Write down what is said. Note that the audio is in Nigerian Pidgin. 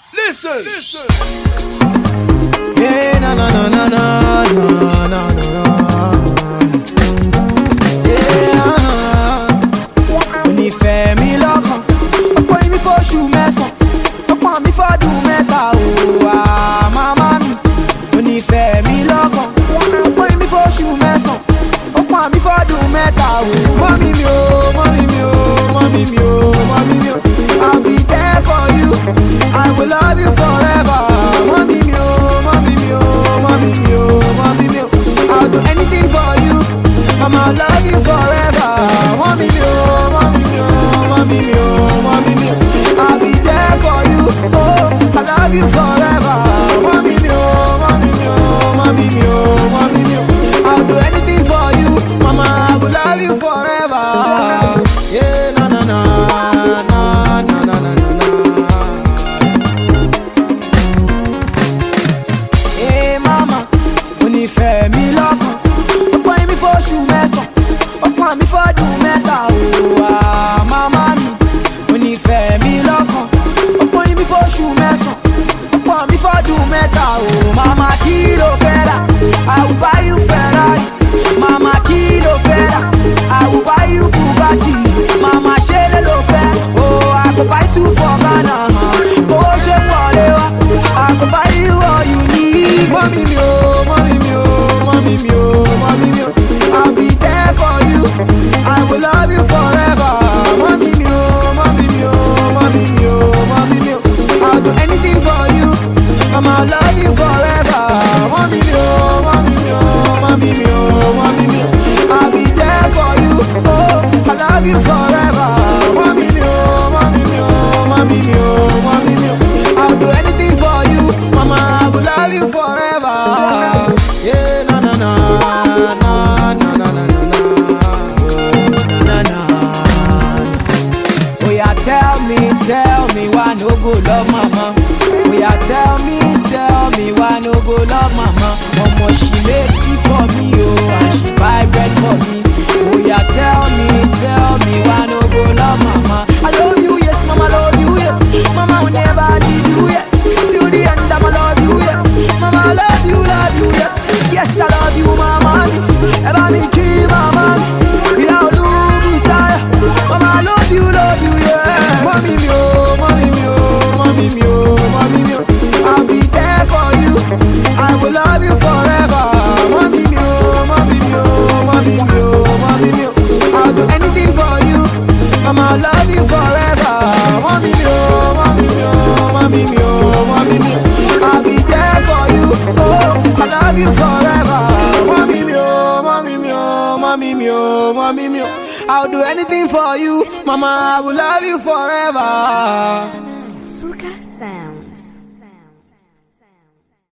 Listen. Yeah, no. Yeah, onífẹ́ mi lọ́kàn, ọ̀pọ̀ ìmí fóṣù mẹ́sàn-án, ọ̀pọ̀ mi fọ́dún mẹ́ta o, màmá mi. Onífẹ́ mi lọ́kàn, ọ̀pọ̀ ìmí fóṣù mẹ́sàn-án, ọ̀pọ̀ mi fọ́dún mẹ́ta o. Mọ́mí mi o, mọ́mí mi o, mọ́mí mi o, mọ́mí mi o. I'll be there for you, I will love you forever. Mọ́mí mi o, mọ́mí mi o, mọ́mí mi o, mọ́mí mi o. I'll do anything for you, Mama, I'll love you forever. Mọ́mí mi o, mọ́mí mi o, mọ́mí mi o, mọ́mí mi o. I'll be there for you, oh, I love you forever. Mọ́mí mi o, mọ́mí mi o, mọ́mí mi o, mọ́mí mi o. I'll do anything for you, Mama, I will love you forever. Yeah, na. Hey mama, onífẹ́ mi lọ́kàn, ọ̀pọ̀ ìmí fóṣù mẹ́sàn-án, ọ̀pọ̀ mi fọ́dún mẹ́ta o, màmá mi. Onífẹ́ mi lọ́kàn, ọ̀pọ̀ ìmí fóṣù mẹ́sàn-án, ọ̀pọ̀ mi fọ́dún mẹ́ta o. Mama kí ló fẹ́ rà? I will buy you Ferrari. Mama kí ló fẹ́ rà? I will buy you Bugatti. Mama ṣé lè ló fẹ́? Oh, I go buy two for Ghana. Owó ṣe wọlé wá, I go buy you all you need. Mọ́mí mi o, mọ́mí mi o, mọ́mí mi o, mọ́mí mi o. I'll be there for you, I will love you forever. Mọ́mí mi o, mọ́mí mi o, mọ́mí mi o, mọ́mí mi o. I'll do anything for you, Mama, I'll love you forever. Mọ́mí mi o, mọ́mí mi o, mọ́mí mi o, mọ́mí mi o. I'll be there for you, oh, I love you forever. Mọ́mí mi o, mọ́mí mi o, mọ́mí mi o, mọ́mí mi o. I'll do anything for you, Mama, I will love you forever. Yeah, na. Oh yeah, tell me why no go love mama. Oh yeah, tell me why no go love mama. Mama, she make tea for me, oh, and she buy bread for me. Oh yeah, tell me why no go love mama. I love you, yes, mama, love you, yes. Mama will never leave you, yes. Till the end, I'ma love you, yes. Mama, I love you, yes. Yes, I love you, mama. Ever me key, mama. Without losing desire. Mama, I love you, yeah. Mommy me, oh, mommy me, oh, mommy me, oh, mommy me, oh. I'll be there for you, I will love you forever. Mommy me, oh, mommy me, oh, mommy me, oh, mommy me, oh. I'll do anything for you, Mama, I'll love you forever. Mommy me, oh, mommy me, oh, mommy me, oh, mommy me, oh. I'll be there for you, oh, I love you forever. Mommy me, oh, mommy me, oh, mommy me, oh, mommy me, oh. I'll do anything for you, Mama, I will love you forever.